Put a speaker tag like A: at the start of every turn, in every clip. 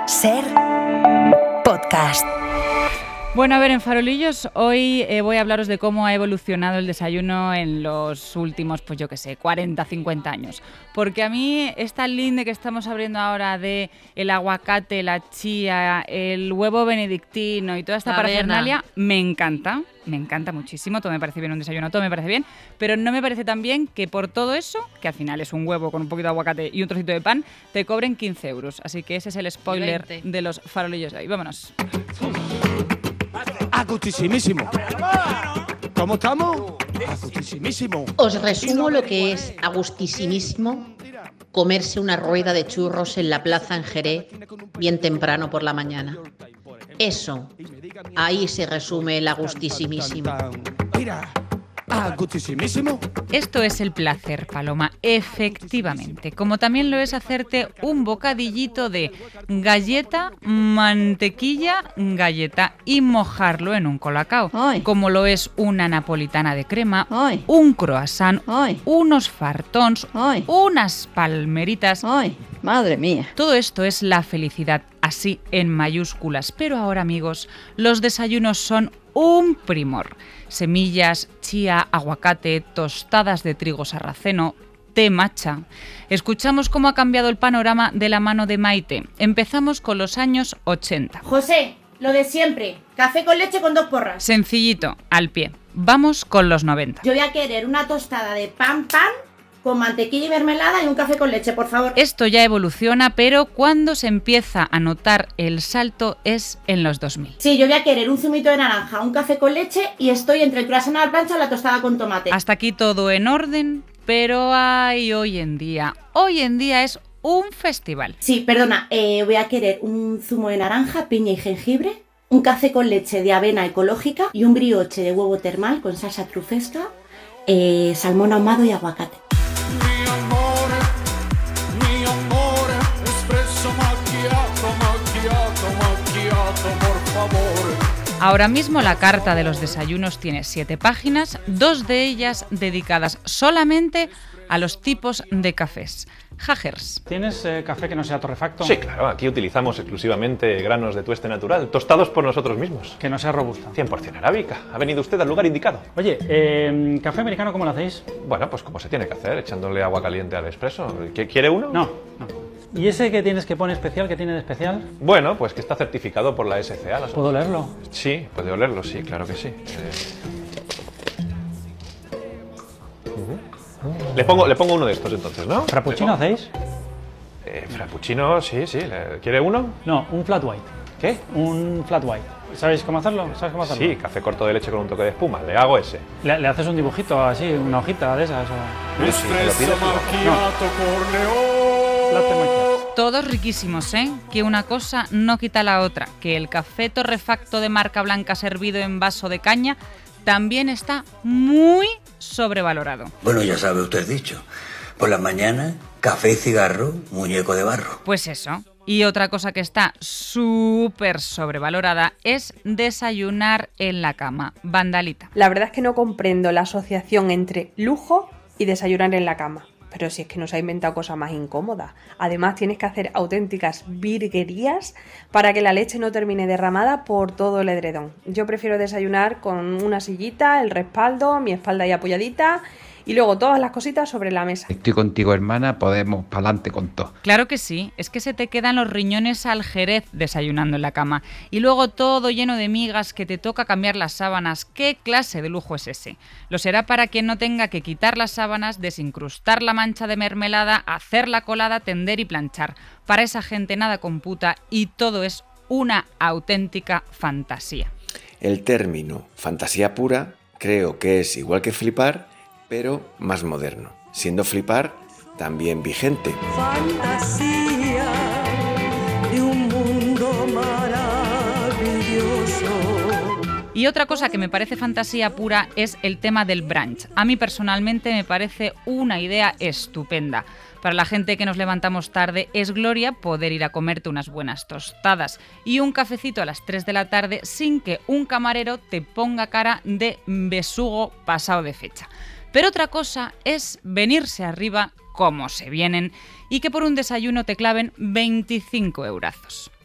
A: Ser podcast.
B: Bueno, a ver, en Farolillos hoy voy a hablaros de cómo ha evolucionado el desayuno en los últimos, 40, 50 años. Porque a mí esta linde que estamos abriendo ahora de el aguacate, la chía, el huevo benedictino y toda esta parafernalia, me encanta muchísimo, todo me parece bien un desayuno, todo me parece bien, pero no me parece tan bien que por todo eso, que al final es un huevo con un poquito de aguacate y un trocito de pan, te cobren 15 euros. Así que ese es el spoiler de los Farolillos de hoy. Vámonos.
C: Agustísimísimo. ¿Cómo estamos? Agustísimísimo.
D: Os resumo lo que es agustísimísimo comerse una rueda de churros en la plaza en Jerez bien temprano por la mañana. Eso, ahí se resume el agustísimísimo.
C: Mira, agustísimísimo.
B: Esto es el placer, Paloma, efectivamente. Como también lo es hacerte un bocadillito de galleta, mantequilla, galleta y mojarlo en un colacao.
D: Ay.
B: Como lo es una napolitana de crema,
D: Ay.
B: un croissant,
D: Ay.
B: unos fartons,
D: Ay.
B: unas palmeritas.
D: ¡Ay, madre mía!
B: Todo esto es la felicidad, así en mayúsculas. Pero ahora, amigos, los desayunos son un primor. Semillas, chía, aguacate, tostadas de trigo sarraceno, té matcha. Escuchamos cómo ha cambiado el panorama de la mano de Maite. Empezamos con los años 80.
E: José, lo de siempre. Café con leche con 2 porras.
B: Sencillito, al pie. Vamos con los 90.
E: Yo voy a querer una tostada de pan con mantequilla y mermelada y un café con leche, por favor.
B: Esto ya evoluciona, pero cuando se empieza a notar el salto es en los 2000.
E: Sí, yo voy a querer un zumito de naranja, un café con leche y estoy entre el croissant a la plancha o la tostada con tomate.
B: Hasta aquí todo en orden, pero hay hoy en día es un festival.
E: Sí, perdona, voy a querer un zumo de naranja, piña y jengibre, un café con leche de avena ecológica y un brioche de huevo termal con salsa trufesca, salmón ahumado y aguacate.
C: Mi amore, espresso macchiato, por favor.
B: Ahora mismo la carta de los desayunos tiene 7 páginas, 2 de ellas dedicadas solamente a los tipos de cafés. Hagers.
F: ¿Tienes café que no sea torrefacto?
G: Sí, claro, aquí utilizamos exclusivamente granos de tueste natural, tostados por nosotros mismos.
F: Que no sea robusta.
G: 100% arábica. Ha venido usted al lugar indicado.
F: Oye, ¿café americano cómo lo hacéis?
G: Bueno, pues como se tiene que hacer, echándole agua caliente al expreso. ¿Quiere uno?
F: No. ¿Y ese que tienes que pone especial, qué tiene de especial?
G: Bueno, pues que está certificado por la SCA.
F: ¿Puedo leerlo?
G: Sí, puede olerlo, sí, claro que sí. Le pongo uno de estos entonces, ¿no?
F: ¿Frappuccino hacéis?
G: Frappuccino, sí. ¿Quiere uno?
F: No, un flat white.
G: ¿Qué?
F: Un flat white. ¿Sabéis cómo hacerlo?
G: Sí, café corto de leche con un toque de espuma. Le hago ese.
F: ¿Le haces un dibujito así, una hojita de esas? O...
C: Espresso macchiato con
F: Latte macchiato.
B: Todos riquísimos, ¿eh? Que una cosa no quita la otra. Que el café torrefacto de marca blanca servido en vaso de caña también está muy sobrevalorado.
H: Bueno, ya sabe usted dicho. Por la mañana, café y cigarro, muñeco de barro.
B: Pues eso. Y otra cosa que está súper sobrevalorada es desayunar en la cama. Vandalita.
I: La verdad es que no comprendo la asociación entre lujo y desayunar en la cama. Pero si es que nos ha inventado cosas más incómodas. Además tienes que hacer auténticas virguerías para que la leche no termine derramada por todo el edredón. Yo prefiero desayunar con una sillita, el respaldo, mi espalda ahí apoyadita y luego todas las cositas sobre la mesa.
J: Estoy contigo, hermana, podemos pa'lante con todo.
B: Claro que sí, es que se te quedan los riñones al jerez desayunando en la cama. Y luego todo lleno de migas que te toca cambiar las sábanas. ¿Qué clase de lujo es ese? Lo será para quien no tenga que quitar las sábanas, desincrustar la mancha de mermelada, hacer la colada, tender y planchar. Para esa gente nada computa y todo es una auténtica fantasía.
K: El término fantasía pura creo que es igual que flipar, pero más moderno, siendo flipar también vigente.
A: Fantasía de un mundo maravilloso.
B: Y otra cosa que me parece fantasía pura es el tema del brunch. A mí personalmente me parece una idea estupenda. Para la gente que nos levantamos tarde es gloria poder ir a comerte unas buenas tostadas y un cafecito a las 3 de la tarde sin que un camarero te ponga cara de besugo pasado de fecha. Pero otra cosa es venirse arriba como se vienen y que por un desayuno te claven 25 eurazos.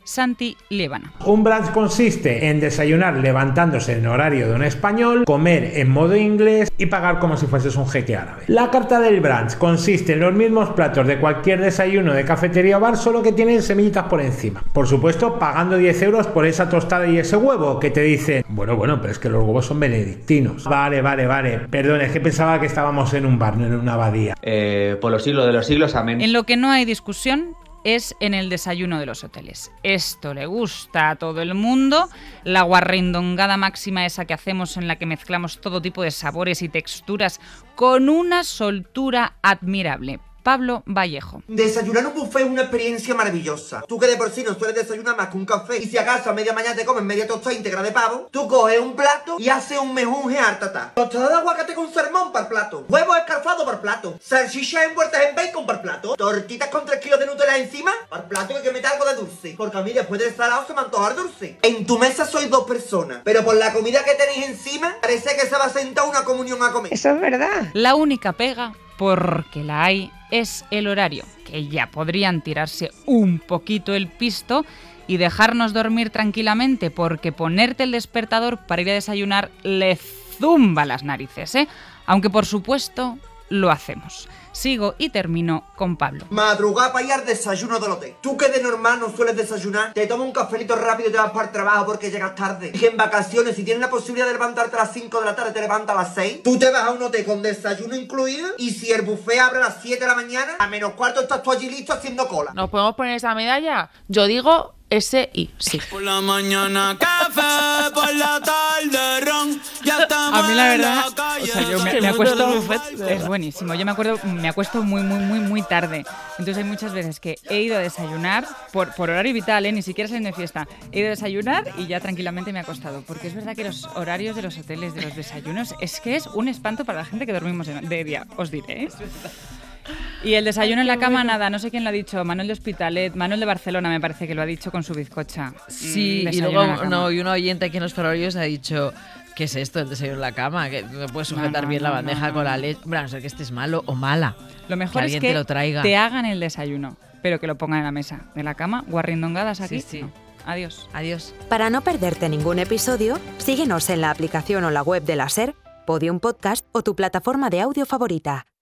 B: Santi Liébana.
L: Un brunch consiste en desayunar levantándose en horario de un español, comer en modo inglés y pagar como si fueses un jeque árabe. La carta del brunch consiste en los mismos platos de cualquier desayuno de cafetería o bar, solo que tienen semillitas por encima. Por supuesto, pagando 10 euros por esa tostada y ese huevo, que te dicen, bueno, pero es que los huevos son benedictinos. Vale, perdón, es que pensaba que estábamos en un bar, no en una abadía.
M: Por los siglos de los siglos, amén.
B: En lo que no hay discusión es en el desayuno de los hoteles. Esto le gusta a todo el mundo, la guarrindongada máxima esa que hacemos en la que mezclamos todo tipo de sabores y texturas con una soltura admirable. Pablo Vallejo.
N: Desayunar en un buffet es una experiencia maravillosa. Tú que de por sí no sueles desayunar más que un café y si acaso a media mañana te comes media tostada íntegra de pavo, tú coges un plato y haces un mejunje hartata. Tostada de aguacate con salmón para el plato, huevos escalfados para el plato, salchichas envueltas en bacon para el plato, tortitas con 3 kilos de Nutella encima para el plato y hay que meter algo de dulce. Porque a mí después del salado se me antoja el dulce. En tu mesa sois 2 personas, pero por la comida que tenéis encima parece que se va a sentar una comunión a comer.
I: Eso es verdad.
B: La única pega, porque la hay, es el horario, que ya podrían tirarse un poquito el pisto y dejarnos dormir tranquilamente, porque ponerte el despertador para ir a desayunar le zumba las narices, ¿eh? Aunque por supuesto lo hacemos. Sigo y termino con Pablo.
N: Madrugar para ir al desayuno del hotel. Tú que de normal no sueles desayunar, te tomas un cafelito rápido y te vas para el trabajo porque llegas tarde. Y que en vacaciones, si tienes la posibilidad de levantarte a las 5 de la tarde, te levantas a las 6. Tú te vas a un hotel con desayuno incluido y si el buffet abre a las 7 de la mañana, a menos cuarto estás tú allí listo haciendo cola.
O: ¿Nos podemos poner esa medalla? Yo digo S.I. Sí.
C: Por la mañana café, por la tarde ron. Ya estamos
B: A mí la verdad,
C: en la calle.
B: o sea, yo me acuesto, es buenísimo, yo me acuesto muy tarde. Entonces hay muchas veces que he ido a desayunar, por horario vital, ni siquiera saliendo de fiesta, he ido a desayunar y ya tranquilamente me he acostado. Porque es verdad que los horarios de los hoteles, de los desayunos, es que es un espanto para la gente que dormimos de día, os diré, ¿eh? Y el desayuno en la cama, nada, no sé quién lo ha dicho, Manuel de Hospitalet, Manuel de Barcelona me parece que lo ha dicho con su bizcocha.
P: Sí, y luego y un oyente aquí en los farolillos ha dicho, ¿qué es esto, el desayuno en la cama? Que no puedes sujetar bien la bandeja con la leche. Bueno, a no ser que estés malo o mala.
B: Lo mejor es que te hagan el desayuno, pero que lo pongan en la mesa de la cama, guarrindongadas aquí. Sí. No. Adiós.
A: Para no perderte ningún episodio, síguenos en la aplicación o la web de la SER, Podium Podcast o tu plataforma de audio favorita.